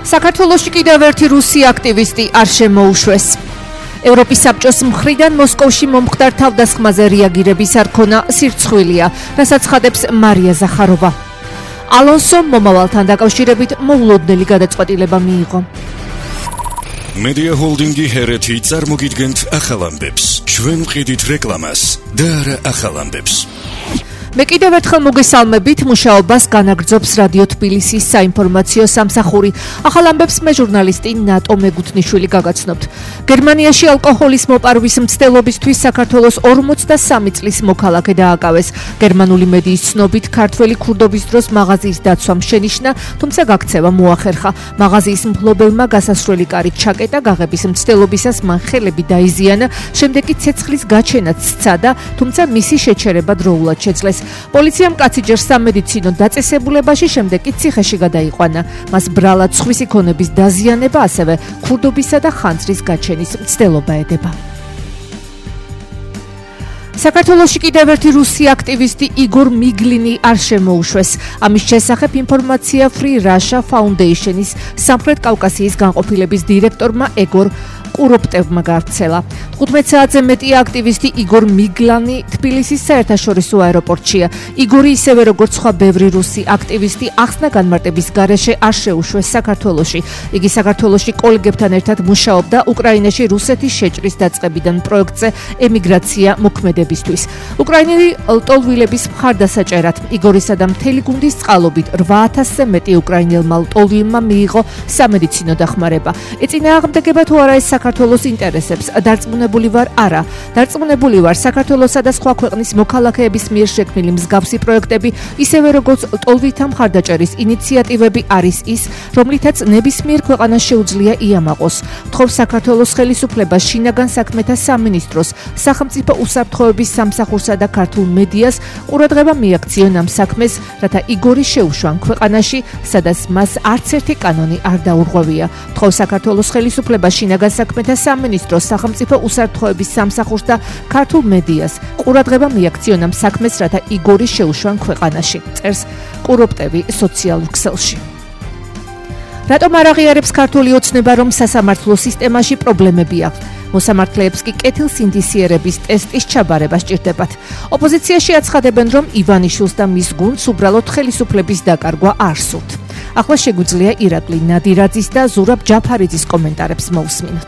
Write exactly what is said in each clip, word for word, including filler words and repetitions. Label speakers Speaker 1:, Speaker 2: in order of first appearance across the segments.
Speaker 1: საქართველოში კიდევ ერთი რუსი აქტივისტი არ შემოუშვეს. ევროპის საბჭოს მხრიდან მოსკოვში მომხდარ თავდასხმაზე რეაგირების არ ქონა სირცხვილია, რასაც ხადებს მარია ზახაროვა. ალონსომ მომავალთან დაკავშირებით მოულოდნელი გადაწყვეტილება მიიღო.
Speaker 2: მედია ჰოლდინგი ჰერეთი წარმოგიდგენთ ახალ ამბებს. ჩვენ ვყიდით რეკლამას და არა ახალ ამბებს.
Speaker 1: მე კიდევ ერთხელ მოგესალმებით, მუშაობას განაგრძობს რადიო თბილისის საინფორმაციო სამსახური. ახალ ამბებს მე ჟურნალისტი ნატო მეგუთნიშვილი გაგაცნობთ. გერმანიაში ალკოჰოლის მოპარვის მცდელობისთვის საქართველოს ორმოცდასამი წლის მოქალაქე დააკავეს. გერმანული მედიის ცნობით, ქართველი ქურდობის დროს მაღაზიის დაცვამ შენიშნა, თუმცა გაქცევა მოახერხა. მაღაზიის მფლობელმა გასასვლელი კარით ჩაკეტა, გაღების მცდელობისას მან ხელები დაიზიანა, შემდეგ კი ცეცხლის გაჩენაც სცადა, თუმცა მისი შეჩერება დროულად შეძლეს. პოლიციამ კაცი ჯერ სამედიცინო დაწესებულებაში, შემდეგ კი ციხეში გადაიყვანა. მას ბრალად სხვისი ქონების დაზიანება, ასევე ქურდობისა და ხანძრის გაჩენის მცდელობა ედება. საქართველოში კიდევ ერთი რუსი აქტივისტი იგორ მიგლინი არ შემოუშვეს. ამის შესახებ ინფორმაცია Free Russia Foundation-ის სამხრეთ კავკასიის განყოფილების დირექტორმა ეგორ კუროპტევმა გავრცელა. თხუთმეტ საათზე მეტი აქტივისტი იგორ მიგლანი თბილისის საერთაშორისო აეროპორტშია. იგორი ისევე როგორც სხვა ბევრი რუსი აქტივისტი ახსნა განმარტების გარეშე არ შეუშვეს საქართველოში. იგი საქართველოში კოლეგებთან ერთად მუშაობდა უკრაინაში რუსეთის შეჭრის დაწყებიდან პროექტზე ემიგრაცია მოქმედებისთვის. უკრაინელი ლტოლვილების მხარდასაჭერად იგორისა და მთელი გუნდის წყალობით რვა ათასზე მეტი უკრაინელმა ლტოლვილმა მიიღო სამედიცინო დახმარება. ეწინააღმდეგება თუ არა ეს საქართველოს ინტერესებს, დარწმუნებული ვარ არა. დარწმუნებული ვარ საქართველოსა და სხვა ქვეყნის მოქალაქეების მიერ შექმნილი მსგავსი პროექტები, ისევე როგორც ლტოლვილთა მხარდაჭერის ინიციატივები არის ის, რომლითაც ნებისმიერ ქვეყანას შეუძლია იამაყოს. ვთხოვ საქართველოს ხელისუფლებას, შინაგან საქმეთა სამინისტროს, სახელმწიფო უსაფრთხოების სამსახურსა და ქართულ მედიას ყურადღება მიაქციონ ამ საქმეს, რათა იგორი შეუშვან ქვეყანაში, სადაც მას არც ერთი კანონი არ დაურღვევია. ვთხოვ საქართველოს ხელისუფლებას, შინაგან საქმეთა სამინისტროს, სახელმწიფო უსაფრთხოების სამსახურს და ქართულ მედიას ყურადღება მიაქციონ ამ საქმეს, რათა იგორი შეუშვან ქვეყანაში. წერს კუროპტევი სოციალურ ქსელში. რატომ არ აღიარებს ქართული ოცნება, რომ სასამართლო სისტემაში პრობლემები აქვს? მოსამართლეებს კი კეთილსინდისიერების ტესტის ჩაბარება სჭირდებათ. ოპოზიციაში აცხადებენ, რომ ივანიშვილს და მის გუნდს უბრალოდ ხელისუფლების დაკარგვა არ სურთ. ახლა შეგვიძლია ირაკლი ნადირაძის და ზურაბ ჯაფარიძის კომენტარებს მოусმინოთ.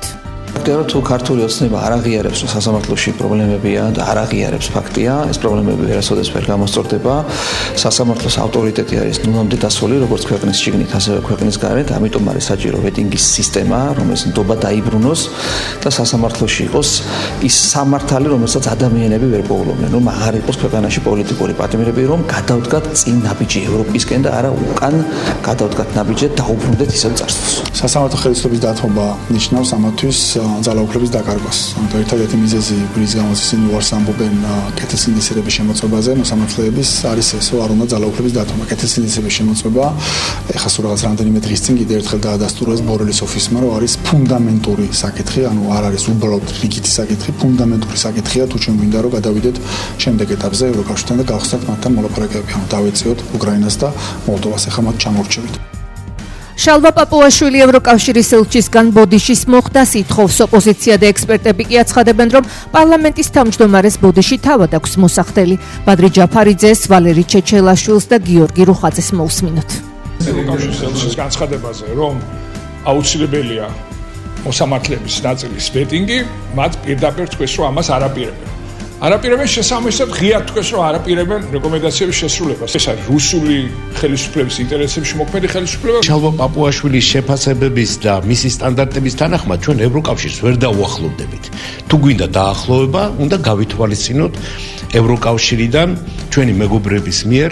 Speaker 3: თუ ქართული ოცნება არ აღიარებს, რომ სასამართლოში პრობლემებია და არ აღიარებს ფაქტია, ეს პრობლემები ვერასოდეს ვერ გამოსწორდება. სასამართლოს ავტორიტეტი არის ნამდვილად დასული, როგორც ქვეყნის შიგნით, ასევე ქვეყნის გარეთ, ამიტომ არის საჭირო ვეტინგის სისტემა, რომელიც ნდობა დაიბრუნოს და სასამართლოში იყოს ის სამართალი, რომელსაც ადამიანები ვერ პოულობდნენ, რომ აღარ იყოს ქვეყანაში პოლიტიკური პატიმრები, რომ გადავდგათ წინ ნაბიჯი ევროპისკენ და არა უკან გადავდგათ ნაბიჯი და დაუბრუნდეთ ისევ წარსულს.
Speaker 4: სასამართლო ხელისუფლების დათმობა ნიშნავს ამათვის ძალაუფლების დაკარგვას. ანუ ერთადერთი მიზეზი, რის გამოც ისინი უარს ამბობენ კეთილსინდისიერების შემოწმებაზე, მოსამართლეების არის ეს, რომ არ უნდა ძალაუფლების დათმობა. კეთილსინდისიერების შემოწმება, ეხლა სულ რაღაც რამდენიმე დღის წინ კიდევ ერთხელ დაადასტურეს ბორელის ოფისმა, რომ არის ფუნდამენტური საკითხი, ანუ არ არის უბრალოდ რიგითი საკითხი, ფუნდამენტური საკითხია, თუ ჩვენ გვინდა რომ გადავიდეთ შემდეგ ეტაპზე ევროკავშირთან და გავხსნათ მათთან მოლაპარაკებები, ანუ დავეციოთ უკრაინას და მოლდოვას, ეხლა მათ ჩამორჩევით.
Speaker 1: შალვა პაპუაშვილი ევროკავშირის ელჩისგან ბოდიშის მოხდა სითხოვს. ოპოზიცია და ექსპერტები კი აცხადებენ, რომ პარლამენტის თავმჯდომარეს ბოდიში თავად აქვს მოსახდელი. ბადრი ჯაფარიძეს, ვალერი ჩეჩელაშვილს და გიორგი რუხაძეს მოусმინოთ.
Speaker 5: ევროკავშირის ელჩის განცხადებაზე, რომ აუცილებელია მოსამართლეების ნაწილის ვეტინგი, მათ პირდაპირ თქვეს, რომ ამას არ აპირებენ. არაპირებენ შესაბამისად ღიად თქვეს, რომ არაპირებენ რეკომენდაციების შესრულებას. ეს არის რუსული ხელისუფლების ინტერესებში მოქმედი ხელისუფლება.
Speaker 6: შალვა პაპუაშვილის შეფასებების და მისი სტანდარტების თანახმად ჩვენ ევროკავშირს ვერ დაუახლოვდებით. თუ გვინდა დაახლოვება, უნდა გავითვალისწინოთ ევროკავშირიდან ჩვენი მეგობრების მიერ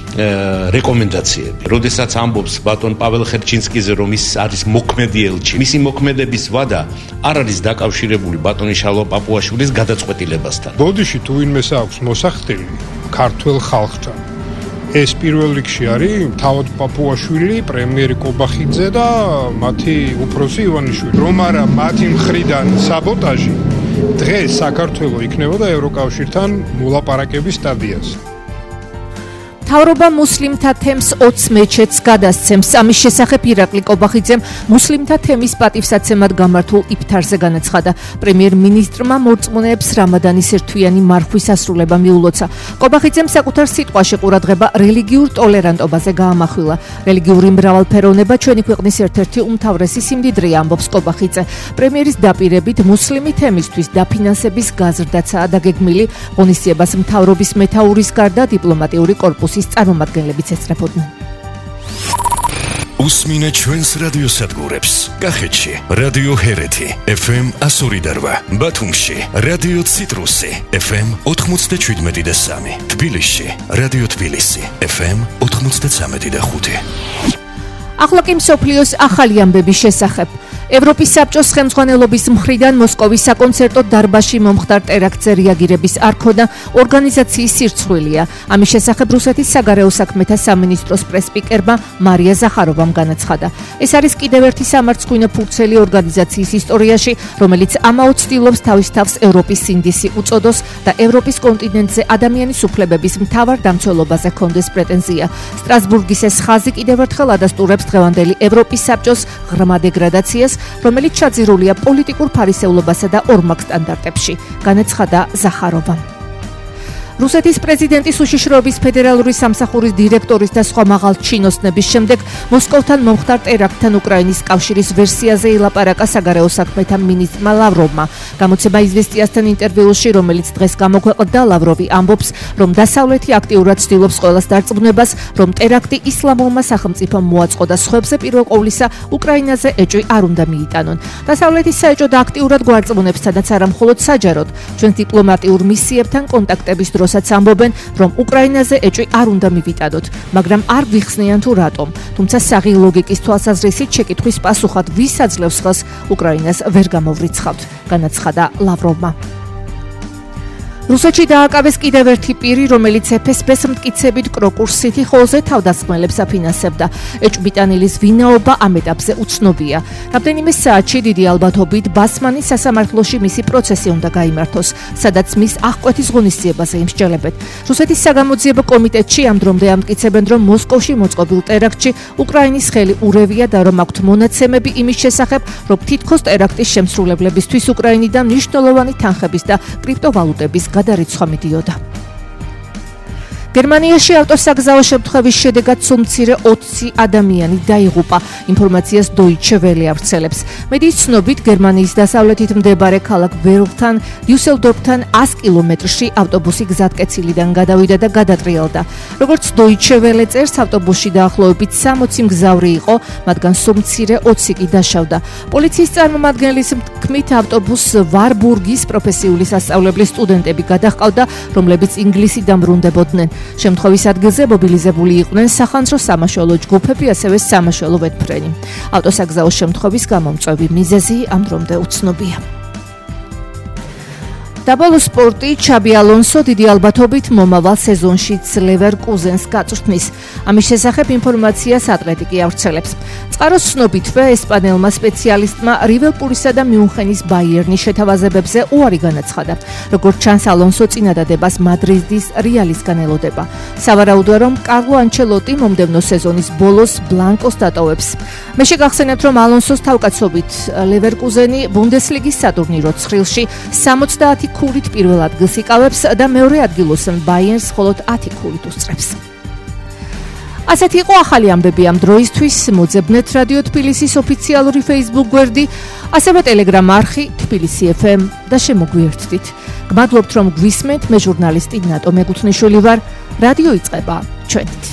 Speaker 6: რეკომენდაციები. როდესაც ამბობს ბატონ პაվել ხერჩინსკიზე, რომ ის არის მოქმედი ელჩი, მისი მოქმედების ვადა არ არის დაკავშირებული ბატონი შალვა პაპუაშვილის გადაწყვეტილებასთან.
Speaker 5: ბოდიში თუ ვინმეს აქვს მოსახდელი ქართველ ხალხთან, ეს პირველ რიგში არის თავად პაპუაშვილი, პრემიერი კობახიძე და მათი უფროსი ივანიშვილი. რომ არა მათი მხრიდან საბოტაჟი, დღეს საქართველო იქნებოდა ევროკავშირთან მოლაპარაკების სტადიაზე.
Speaker 1: მთავრობა მუსლიმთა თემს ოცს მეჩეთს გადასცემს. ამის შესახებ ირაკლი კობახიძემ მუსლიმთა თემის პატივსაცემად გამართულ იფთარზე განაცხადა. პრემიერ-მინისტრმა მორწმუნეებს რამადანის ერთთვიანი მარხვის ასრულება მიულოცა. კობახიძემ საკუთარ სიტყვაში ყურადღება რელიგიურ ტოლერანტობაზე გაამახვილა. რელიგიური მრავალფეროვნება ჩვენი ქვეყნის ერთ-ერთი უმთავრესი სიმდიდრეა, ამბობს კობახიძე. პრემიერის დაპირებით მუსლიმი თემისთვის დაფინანსების გაზრდაცაა დაგეგმილი. ღონისძიებას მთავრობის მეთაურის გარდა დიპლომატიური კორპუსის წარმომადგენლებიც ესწრებოდნენ.
Speaker 2: უსმინე ჩვენს რადიოსადგურებს. კახეთში რადიო ჰერეთი ეფ ემ one oh eight, ბათუმში რადიო ციტრუსი ეფ ემ ninety-seven და three, თბილისში რადიო თბილისი ეფ ემ ninety-three და five.
Speaker 1: ახლა კი მსოფლიოს ახალი ამბების შესახებ. ევროპის საბჭოს ხელმძღვანელობის მხრიდან მოსკოვის საკონცერტო დარბაზში მომხდარ ტერაქტზე რეაგირების არ ქონა ორგანიზაციის სირცხვილია. ამის შესახებ რუსეთის საგარეო საქმეთა სამინისტროს პრესპიკერმა მარია ზახაროვამ განაცხადა. ეს არის კიდევ ერთი სამარცხვინო ფურცელი ორგანიზაციის ისტორიაში, რომელიც ამაოდ ცდილობს თავის თავს ევროპის სინდისი უწოდოს და ევროპის კონტინენტზე ადამიანის უფლებების მთავარ დამცველობაზე ჰქონდეს პრეტენზია. სტრასბურგის ეს ხაზი კიდევ ერთხელ ადასტურებს დღევანდელი ევროპის საბჭოს ღრმა დეგრადაციას, რომელიც ჩაძირულია პოლიტიკურ ფარისეულობასა და ორმაგ სტანდარტებში, განაცხადა ზახაროვამ. რუსეთის პრეზიდენტის უშიშროების ფედერალური სამსახურის დირექტორის და სხვა მაღალ ჩინოსნების შემდეგ მოსკოვთან მომხდარ ტერაქტთან უკრაინის კავშირის ვერსიაზე ილაპარაკა საგარეო საქმეთა მინისტრმა ლავროვმა. გამოცემა იზვესტიასთან ინტერვიუში, რომელიც დღეს გამოქვეყნდა, ლავროვი ამბობს, რომ დასავლეთი აქტიურად ცდილობს ყველას დარწმუნებას, რომ ტერაქტი ისლამურმა სახელმწიფომ მოაწყო და სხვებზე პირველ ყოვლისა უკრაინაზე ეჭვი არ უნდა მიიტანონ. დასავლეთის საეჭვო და აქტიურად გვარწმუნებს, სადაც არა მხოლოდ საჯაროდ, ჩვენს დიპლომატიურ მისიებთან კონტაქტების დროსაც ამბობენ, რომ უკრაინაზე ეჭვი არ უნდა მივიტანოთ, მაგრამ არ გვიხსნიან თუ რატომ. თუმცა საღი ლოგიკის თვალსაზრისით შეკითხვის პასუხად ვის აძლევს ხელს უკრაინას ვერ გამოვრიცხავთ, განაცხადა ლავროვმა. რუსეთში დააკავეს კიდევ ერთი პირი, რომელიც ეფ ეს ბეს მტკიცებით კროკურს სითიხოზე თავდასხმელებს აფინანსებდა. ეჭვმიტანილის ვინაობა ამ ეტაპზე უცნობია. რამდენიმე საათში დიდი ალბათობით ბასმანის სასამართლოში მისი პროცესი უნდა გაიმართოს, სადაც მის აღკვეთის ღონისძიებაზე იმსჯელებენ. რუსეთის საგამოძიებო კომიტეტში ამ დრომდე ამტკიცებენ, რომ მოსკოვში მოწყობილ ტერაქტში უკრაინის ხელი ურევია და რომ აქვთ მონაცემები იმის შესახებ, რომ თითქოს ტერაქტის შემსრულებლებისთვის უკრაინიდან მნიშვნელოვანი თანხების და კრიპტოვალუტების გადარიცხვა მიდიოდა. გერმანიაში ავტოსაგზაო შემთხვევის შედეგად სულ ოცი ადამიანი დაიღუპა, ინფორმაციას Deutsche Welle ავრცელებს. მედიის ცნობით, გერმანიის დასავლეთით მდებარე ქალაქ ბერლთან, დიუსელდორფთან one კილომეტრში ავტობუსი გზატკეცილიდან გადავიდა და გადატრიალდა. როგორც Deutsche Welle წერს, ავტობუსში დაახლოებით sixty მგზავრი იყო, მათგან სულ ოცი კი დაშავდა. პოლიციის წარმომადგენლის თქმით, ავტობუსს ვარბურგის პროფესიული სასწავლებლის სტუდენტები გადაჰყავდა, რომლებიც ინგლისიდან ბრუნდებოდნენ. შემთხვევის ადგილზე მობილიზებული იყვნენ სახანძრო სამაშველო ჯგუფები, ასევე სამაშველო ვეთფრენი. ავტოსაგზაო შემთხვევის გამომწვევი მიზეზი ამ დრომდე უცნობია. დაბალო სპორტი ჩაბი ალონსო დიდი ალბათობით მომავალ სეზონშიც ლევერკუზენს გაწვრთნის. ამის შესახებ ინფორმაციას ატლეტიკი ავრცელებს. წყაროს ცნობითვე ესპანელმა სპეციალისტმა რიველპურისა და მიუნხენის ბაიერნის შეთავაზებებზე უარი განაცხადა. როგორც ჩანს, ალონსო წინადადებას მადრიდის რეალისგან ელოდება. სავარაუდოა, რომ კარლო ანჩელოტი მომდევნო სეზონის ბოლოს ბლანკოს დატოვებს. მე შეგახსენებთ, რომ ალონსოს თავკაცობით ლევერკუზენი ბუნდესლიგის სატურნირო ცხრილში sixty ქულით პირველ ადგილს იკავებს და მეორე ადგილოს ბაიერნს მხოლოდ ten ქულით უსწრებს. ასეთი იყო ახალი ამბები ამ დროისთვის. მოძებნეთ რადიო თბილისის ოფიციალური Facebook გვერდი, ასევე Telegram არხი თბილისი ეფ ემ და შემოგვიერთდით. გმადლობთ, რომ გვისმენთ. მე ჟურნალისტი ნატო მეგუთნიშვილი ვარ. რადიო იწყება ჩვენით.